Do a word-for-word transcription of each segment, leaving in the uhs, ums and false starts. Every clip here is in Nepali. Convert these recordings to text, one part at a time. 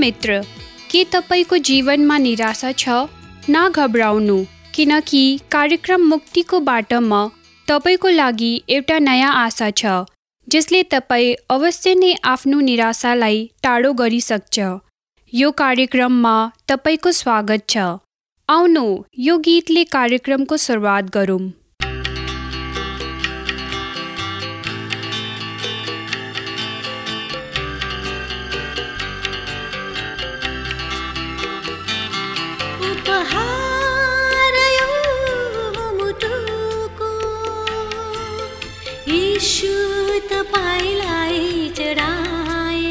मित्र, के तपाईँको जीवनमा निराशा छ? नघबराउनु, किनकि कार्यक्रम मुक्तिको बाटोमा तपाईँको लागि एउटा नयाँ आशा छ जसले तपाईँ अवश्य नै आफ्नो निराशालाई टाढो गरिसक्छ। यो कार्यक्रममा तपाईँको स्वागत छ। आउनु यो गीतले कार्यक्रमको सुरुवात गरौँ। यीशु तपाईलाई चढाए,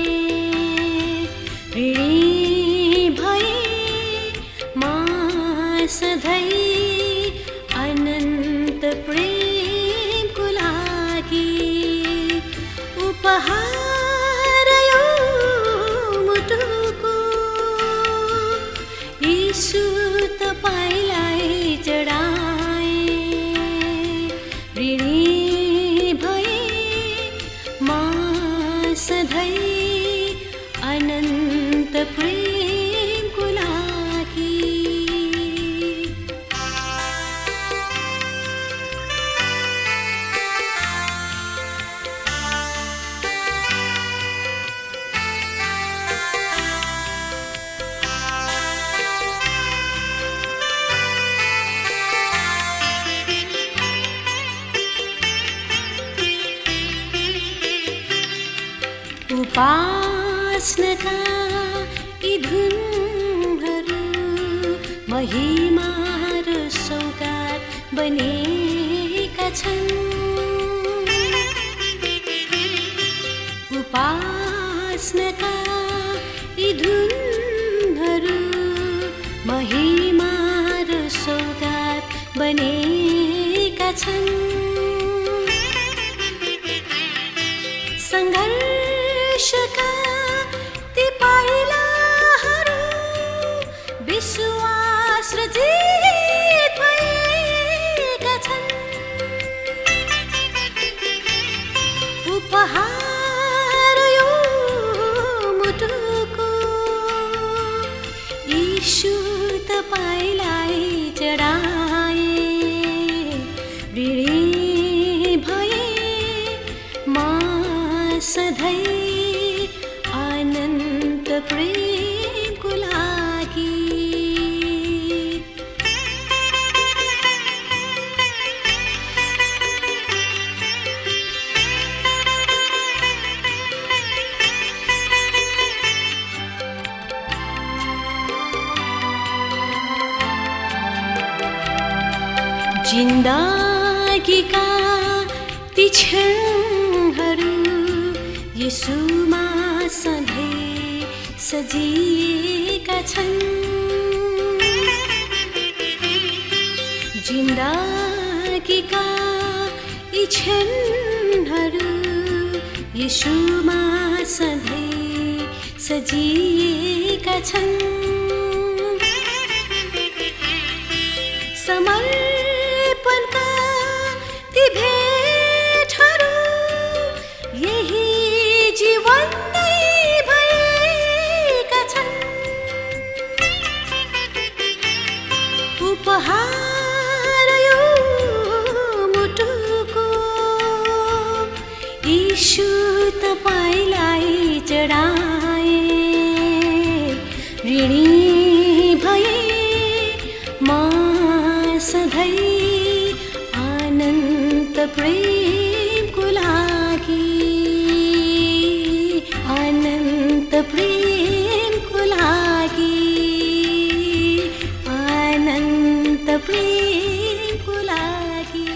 ऋणी भए म सधैँ अनन्त प्रेमको लागि। उपहार यो मुटुको यीशु तपाईलाई चढाए, ऋणी सधैँ अनन्त प्रेमको लागि। उपासनाका यी धुनहरू महिमा र सौगात बनेका छन्। उपासनाका यी धुनहरू महिमा र सौगात बनेका छन्। सङ्घर्षका ती पाइलाहरू विश्वास र जित भएका छन्। उपहार यो मुटुको यीशु तपाईलाई चढाए, ऋणी भए म सधैँ अनन्त प्रेमको लागि। जिन्दगीका ती क्षणहरू यीशुमा सधैँ सजिएका छन्। जिन्दगीका यी क्षणहरू यीशुमा सधैँ सजिएका छन्। समर्पणका ती भेटहरू यही जीवन नै भएका छन्। उपहार यो मुटुको यीशु तपाईलाई चढाए, ऋणी भए म सधैँ अनन्त प्रेमको लागि। अनन्त प्रेमको लागि, अनन्त प्रेमको लागि।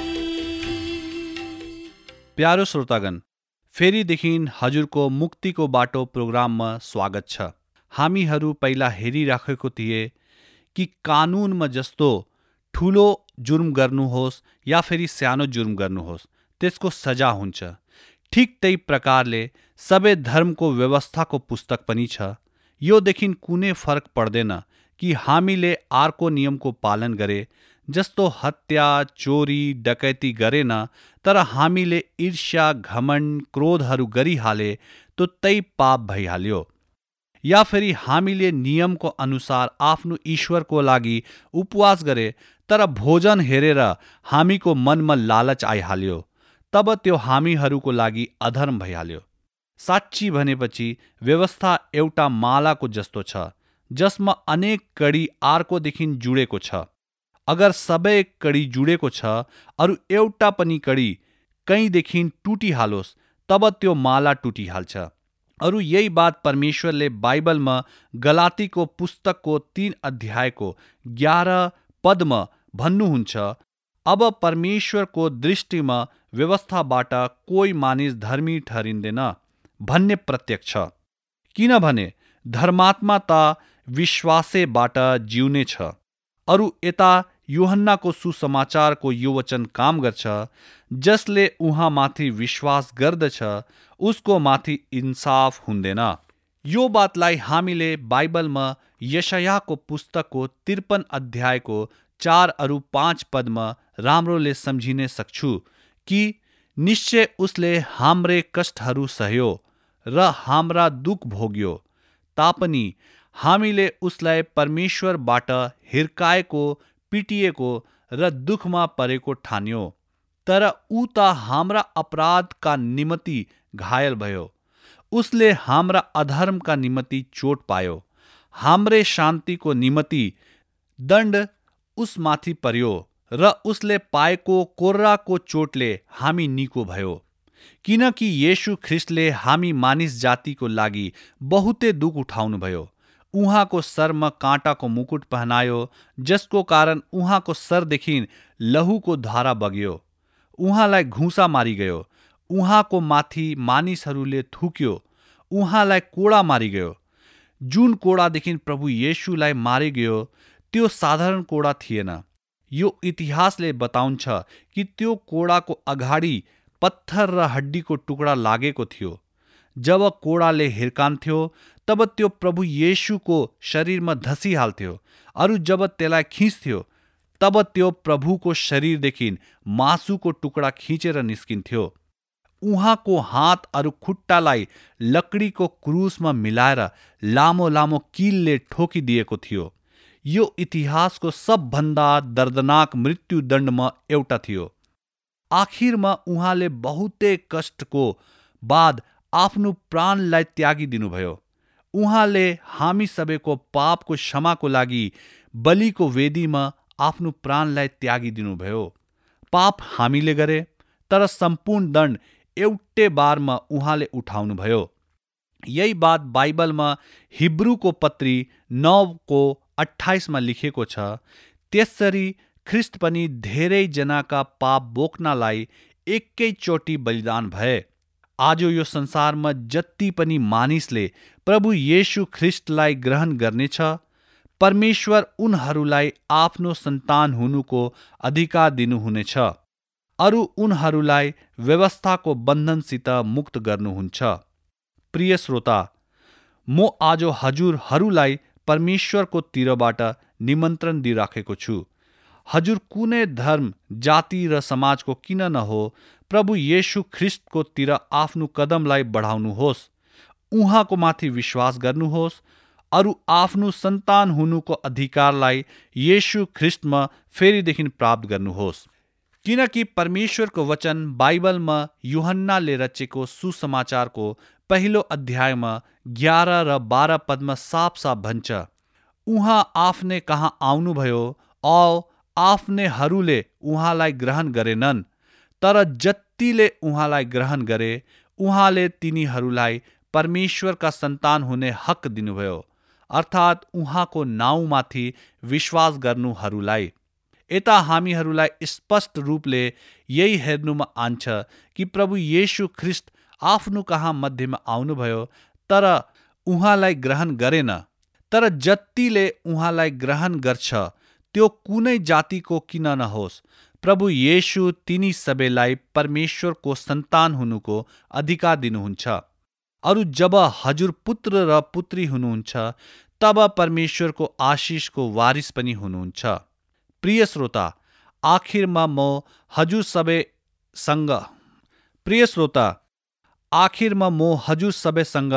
प्यारो श्रोतागण, फेरिदेखि हजुरको मुक्तिको बाटो प्रोग्राममा स्वागत छ। हामीहरू पहिला हेरिराखेको थिए कि कानुनमा जस्तो ठुलो जुर्म गर्नुहोस् या फेरि सानो जुर्म गर्नुहोस् त्यसको सजा हुन्छ, ठिक त्यही प्रकारले सबै धर्मको व्यवस्थाको पुस्तक पनि छ। योदेखि कुनै फरक पर्दैन कि हामीले अर्को नियमको पालन गरे, जस्तो हत्या, चोरी, डकैती गरेन, तर हामीले ईर्ष्या, घमण्ड, क्रोधहरू गरिहाले तो त्यही पाप भइहाल्यो। या फेरि हामीले नियमको अनुसार आफ्नो ईश्वरको लागि उपवास गरे तर भोजन हेरेर हामीको मनमा लालच आइहाल्यो, तब त्यो हामीहरूको लागि अधर्म भइहाल्यो। साँच्ची भनेपछि व्यवस्था एउटा मालाको जस्तो छ जसमा अनेक कडी अर्कोदेखि जुडेको छ। अगर सबै कडी जुडेको छ अरू एउटा पनि कडी कहीँदेखि टुटिहालोस् तब त्यो माला टुटिहाल्छ। अरू यही बात परमेश्वरले बाइबलमा गलातीको पुस्तकको तीन अध्यायको ग्यारह पदमा भन्नुहुन्छ, अब परमेश्वरको दृष्टिमा व्यवस्थाबाट कोही मानिस धर्मी ठहरिँदैन भन्ने प्रत्यक्ष छ। किनभने धर्मात्मा त विश्वासैबाट जिउने छ। अरू यता यूहन्नाको सुसमाचारको यो वचन काम गर्छ, जसले उहाँमाथि विश्वास गर्दछ उसको माथि इन्साफ हुँदैन। यो बातलाई हामीले बाइबलमा यशायाहको पुस्तकको त्रिपन अध्यायको चार अरू पाँच पदमा राम्रोले सम्झिन सक्छु कि निश्चय उसले हाम्रे कष्टहरू सह्यो र हाम्रा दुःख भोग्यो, तापनि हामीले उसलाई परमेश्वरबाट हिर्काएको, पिटिएको र दुःखमा परेको ठान्यो। तर ऊ त हाम्रा अपराधका निमित्त घायल भयो, उसले हाम्रा अधर्मका निमित्त चोट पायो, हाम्रे शान्तिको निमित्त दण्ड उसमाथि पर्यो र उसले पाएको कोर्राको चोटले हामी निको भयो। किनकि येशू ख्रिस्टले हामी मानिस जातिको लागि बहुतै दुःख उठाउनुभयो। उहाँको सरमा काँटाको मुकुट पहनायो, जसको कारण उहाँको सरदेखि लहुको धारा बग्यो। उहाँलाई घुसा मारी गयो, उहाँको माथि मानिसहरूले थुक्यो, उहाँलाई कोडा मारी गयो। जुन कोडादेखि प्रभु येशूलाई मारे गयो त्यो साधारण कोडा थिएन। यो इतिहासले बताउँछ कि त्यो कोडाको अगाडि पत्थर र हड्डीको टुक्रा लागेको थियो। जब कोडाले हिर्कान्थ्यो तब त्यो प्रभु येशूको शरीरमा धसिहाल्थ्यो। अरू जब त्यसलाई खिच्थ्यो तब त्यो प्रभुको शरीरदेखि मासुको टुक्रा खिचेर निस्किन्थ्यो। उहाँको हात अरू खुट्टालाई लकडीको क्रुसमा मिलाएर लामो लामो किलले ठोकिदिएको थियो। यो इतिहासको सबभन्दा दर्दनाक मृत्युदण्डमा एउटा थियो। आखिरमा उहाँले बहुतै कष्टको बाद आफ्नो प्राणलाई त्यागिदिनुभयो। उहाँले हामी सबैको पापको क्षमाको लागि बलिको वेदीमा आफ्नो प्राणलाई त्यागिदिनुभयो। पाप हामीले गरे, तर सम्पूर्ण दण्ड एउटै बारमा उहाँले उठाउनुभयो। यही बात बाइबलमा हिब्रूको पत्री नौको अट्ठाइसमा लेखेको छ, त्यसरी ख्रिस्ट पनि धेरै जनाका पाप बोक्नलाई एकैचोटि बलिदान भए। आज यो संसारमा जति पनि मानिसले प्रभु येशू ख्रिस्टलाई ग्रहण गर्नेछ, परमेश्वर उनीहरूलाई आफ्नो सन्तान हुनुको अधिकार दिनुहुनेछ। अरू उनीहरूलाई व्यवस्थाको बन्धनसित मुक्त गर्नुहुन्छ। प्रिय श्रोता, म आज हजुरहरूलाई परमेश्वरको तिरबाट निमन्त्रण दिइराखेको छु। हजुर कुनै धर्म, जाति र समाजको किन नहो, प्रभु येशू ख्रिस्टको तिर आफ्नो कदमलाई बढाउनुहोस्, उहाँको माथि विश्वास गर्नुहोस्, अरू आफ्नो सन्तान हुनुको अधिकारलाई येशू ख्रिस्टमा फेरिदेखि प्राप्त गर्नुहोस्। किनकि परमेश्वरको वचन बाइबलमा यूहन्नाले रचेको सुसमाचारको पहिलो अध्यायमा ग्यारह र बाह्र पदमा साफ साफ भन्छ, उहाँ आफ्नै कहाँ आउनुभयो औ आफ्नैहरूले उहाँलाई ग्रहण गरेनन्, तर जतिले उहाँलाई ग्रहण गरे उहाँले तिनीहरूलाई परमेश्वरका सन्तान हुने हक दिनुभयो, अर्थात् उहाँको नाउँमाथि विश्वास गर्नुहरूलाई। यता हामीहरूलाई स्पष्ट रूपले यही हेर्नुमा आन्छ कि प्रभु येशू ख्रिस्ट आफ्नो कहाँ मध्येमा आउनुभयो, तर उहाँलाई ग्रहण गरेन। तर जतिले उहाँलाई ग्रहण गर्छ त्यो कुनै जातिको किन नहोस्, प्रभु येशू तिनी सबैलाई परमेश्वरको सन्तान हुनुको अधिकार दिनुहुन्छ। अरू जब हजुर पुत्र र पुत्री हुनुहुन्छ तब परमेश्वरको आशिषको वारिस पनि हुनुहुन्छ। प्रिय श्रोता, आखिरमा म हजुर सबैसँग प्रिय श्रोता आखिरमा म हजुर सबैसँग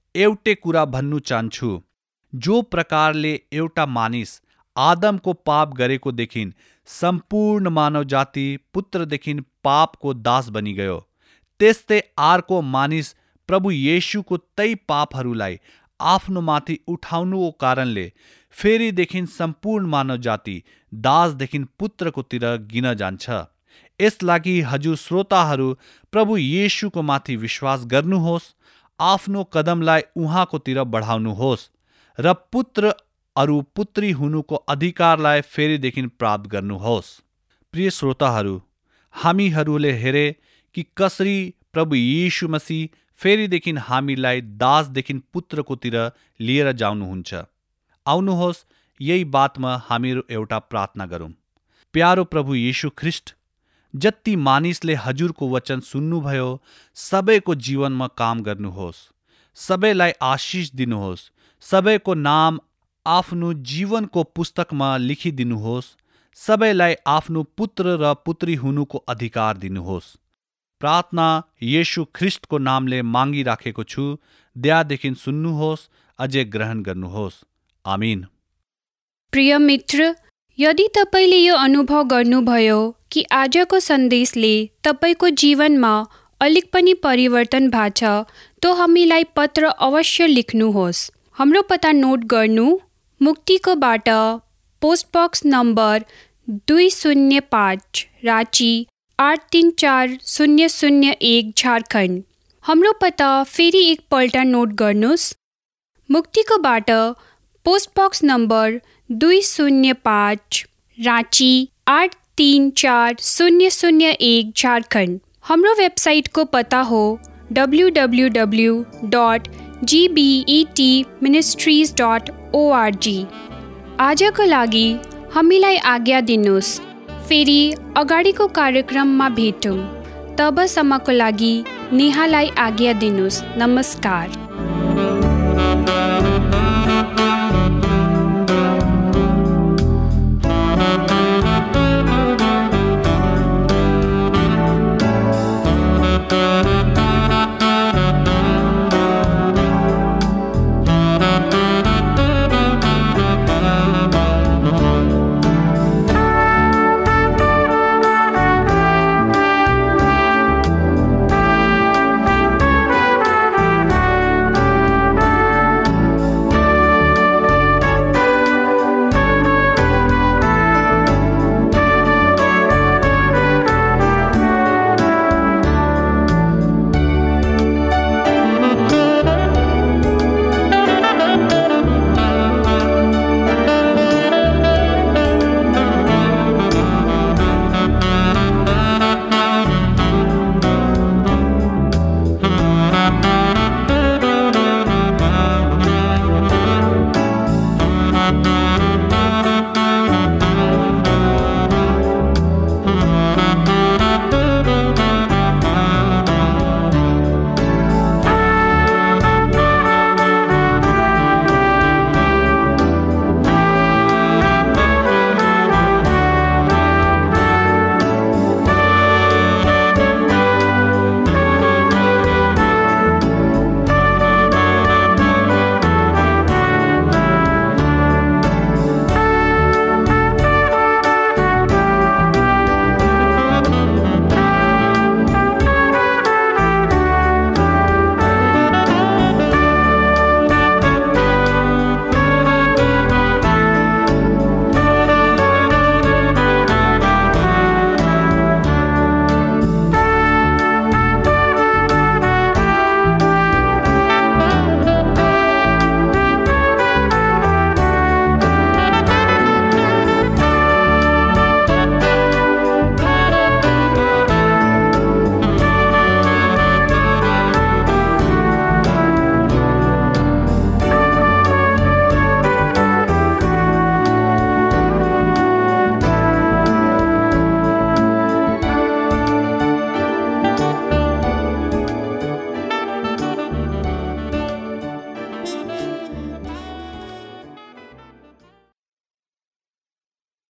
एउटै कुरा भन्नु चाहन्छु। जो प्रकारले एउटा मानिस आदमको पाप गरेको देखिन सम्पूर्ण मानव जाति पुत्रदेखि पापको दास बनी गयो, त्यस्तै अर्को मानिस प्रभु येशूको तै पापहरूलाई आफ्नो माथि उठाउनुको कारणले फेरिदेखि सम्पूर्ण मानव जाति दासदेखि पुत्रकोतिर गिन जान्छ। यसलागि हजुर श्रोताहरू प्रभु येशूको माथि विश्वास गर्नुहोस्, आफ्नो कदमलाई उहाँकोतिर बढाउनुहोस् र पुत्र अरू पुत्री हुनुको अधिकारलाई फेरिदेखि प्राप्त गर्नुहोस्। प्रिय श्रोताहरू, हामीहरूले हेरे कि कसरी प्रभु येशू मसीह फेरिदेखि हामीलाई दासदेखि पुत्रकोतिर लिएर जाउनुहुन्छ। आउनुहोस् यही बातमा हामीहरू एउटा प्रार्थना गरौँ। प्यारो प्रभु येशू ख्रिस्ट, जति मानिसले हजुरको वचन सुन्नुभयो सबैको जीवनमा काम गर्नुहोस्, सबैलाई आशिष दिनुहोस्, सबैको नाम आफ्नो जीवनको पुस्तकमा लेखिदिनुहोस्, सबैलाई आफ्नो पुत्र र पुत्री हुनुको अधिकार दिनुहोस्। प्रार्थना येशू ख्रिस्टको नामले मागिराखेको छु, दयादेखि सुन्नुहोस्, अझै ग्रहण गर्नुहोस्। आमीन। प्रिय मित्र, यदि तपाईँले यो अनुभव गर्नुभयो कि आजको सन्देशले तपाईँको जीवनमा अलिक पनि परिवर्तन भएको छ, तो हामीलाई पत्र अवश्य लेख्नुहोस्। हाम्रो पता नोट गर्नु। मुक्तिको बाटो, पोस्ट बक्स नम्बर दुई शून्य पाँच, राँची आठ तिन चार शून्य शून्य एक, झारखण्ड। हाम्रो पता फेरि एकपल्ट नोट गर्नुहोस्। मुक्तिको बाटो, पोस्ट बक्स नम्बर दुई शून्य पाँच, राँची आठ तिन चार शून्य शून्य एक, झारखण्ड। हाम्रो वेबसाइटको पता हो W W W dot G B E T ministries dot O R G. आजको लागि हामीलाई आज्ञा दिनुहोस्। फेरि अगाडिको कार्यक्रममा भेटौँ। तबसम्मको लागि नेहालाई आज्ञा दिनुहोस्। नमस्कार। Bye.